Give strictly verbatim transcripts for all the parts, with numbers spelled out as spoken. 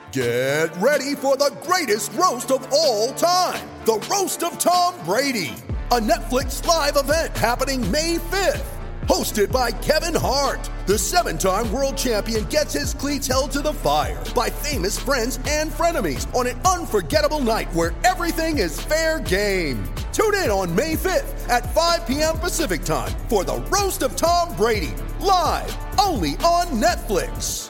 Get ready for the greatest roast of all time, the Roast of Tom Brady, a Netflix live event happening May fifth. Hosted by Kevin Hart, the seven-time world champion gets his cleats held to the fire by famous friends and frenemies on an unforgettable night where everything is fair game. Tune in on May fifth at five p.m. Pacific time for the Roast of Tom Brady, live only on Netflix.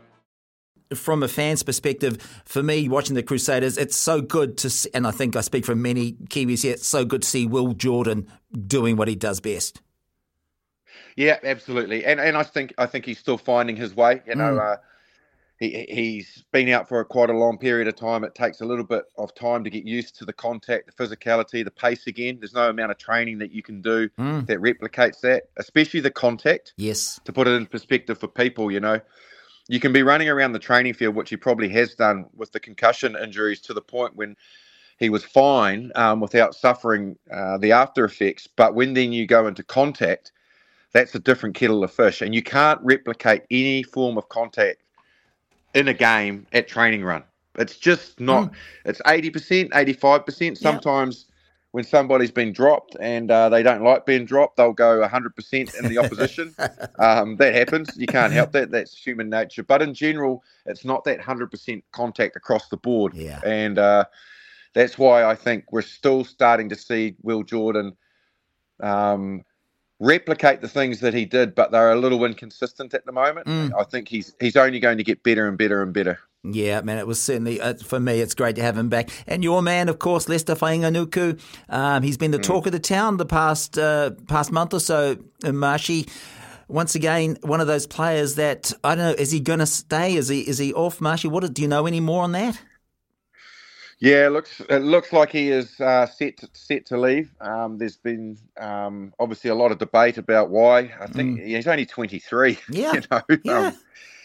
From a fan's perspective, for me, watching the Crusaders, it's so good to see, and I think I speak for many Kiwis here, it's so good to see Will Jordan doing what he does best. Yeah, absolutely, and and I think I think he's still finding his way. You know, mm. uh, he he's been out for a, quite a long period of time. It takes a little bit of time to get used to the contact, the physicality, the pace again. There's no amount of training that you can do mm. that replicates that, especially the contact. Yes. To put it in perspective for people, you know, you can be running around the training field, which he probably has done with the concussion injuries, to the point when he was fine um, without suffering uh, the after effects. But when then you go into contact, that's a different kettle of fish, and you can't replicate any form of contact in a game at training run. It's just not. Mm. It's eighty percent, eighty-five percent. Sometimes yeah. when somebody's been dropped and uh, they don't like being dropped, they'll go one hundred percent in the opposition. um, that happens. You can't help that. That's human nature. But in general, it's not that one hundred percent contact across the board. Yeah. And uh, that's why I think we're still starting to see Will Jordan um, replicate the things that he did, but they're a little inconsistent at the moment. Mm. I think he's he's only going to get better and better and better. Yeah, man, it was certainly, uh, for me, it's great to have him back. And your man, of course, Lester Fainga'anuku, um, he's been the mm. talk of the town the past uh, past month or so. Marshy, once again, one of those players that, I don't know, is he going to stay? Is he is he off, Marshy? What do you know any more on that? Yeah, it looks it looks like he is uh, set to, set to leave. Um, there's been um, obviously a lot of debate about why. I think mm. he's only twenty-three. Yeah, you know? yeah. Um,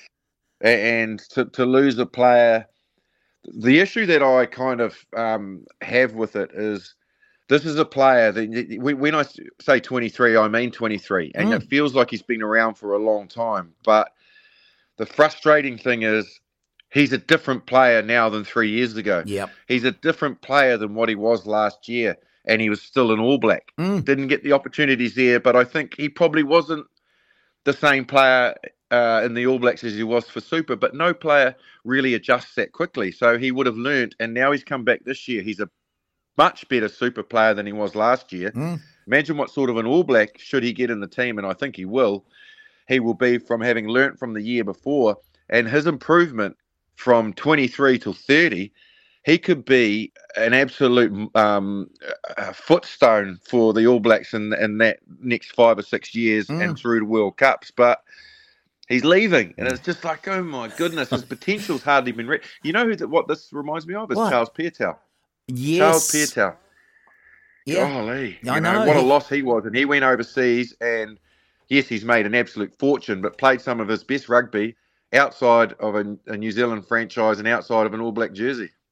and to to lose a player, the issue that I kind of um, have with it is this is a player that when I say twenty-three, I mean twenty-three, and mm. it feels like he's been around for a long time. But the frustrating thing is, he's a different player now than three years ago. Yep. He's a different player than what he was last year, and he was still an All Black. Mm. Didn't get the opportunities there, but I think he probably wasn't the same player uh, in the All Blacks as he was for Super, but no player really adjusts that quickly. So he would have learnt, and now he's come back this year. He's a much better Super player than he was last year. Mm. Imagine what sort of an All Black, should he get in the team, and I think he will, he will be from having learnt from the year before, and his improvement from twenty-three till thirty, he could be an absolute um, footstone for the All Blacks in, in that next five or six years mm. and through to World Cups. But he's leaving, and it's just like, oh my goodness, his potential's hardly been reached. You know who the, what this reminds me of? Is what? Charles Piutau. Yes. Charles Piutau. Yeah. Golly. I you know. know. What he... a loss he was. And he went overseas, and yes, he's made an absolute fortune, but played some of his best rugby outside of a, a New Zealand franchise and outside of an All Black jersey.